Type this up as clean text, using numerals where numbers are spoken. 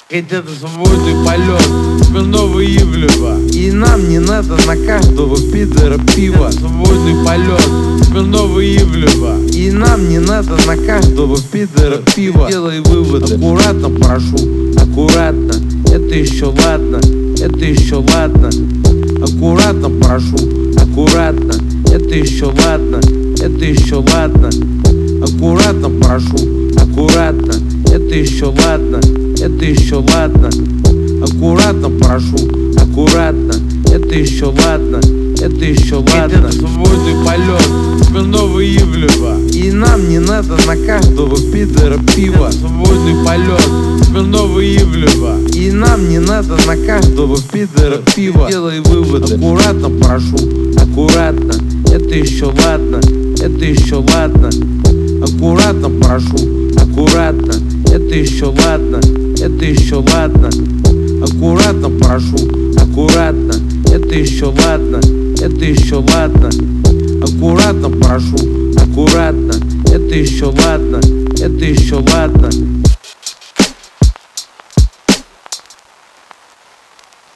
Хотят свободный полет, Смирнова Ивлева. И нам не надо на каждого пидора пива. Свободный полет, Смирнова Ивлева. И нам не надо на каждого пидора пива. Делай выводы, аккуратно прошу, аккуратно. Это еще ладно, это еще ладно. Аккуратно прошу, аккуратно. Это еще ладно, это еще ладно. Аккуратно прошу, аккуратно. Это еще ладно, это еще ладно. Аккуратно прошу, аккуратно. Это еще ладно, это еще ладно. Свободный полет, Смирнова Ивлева. И нам не надо на каждого пидора пива. Свободный полет, Смирнова Ивлева. И нам не надо на каждого пидора пива. Делай выводы, аккуратно прошу, аккуратно. Это еще ладно, это еще ладно. Аккуратно прошу, аккуратно. Это еще ладно, это еще ладно. Аккуратно прошу, аккуратно. Это еще ладно, это еще ладно. Аккуратно прошу, аккуратно. Это еще ладно, это еще ладно.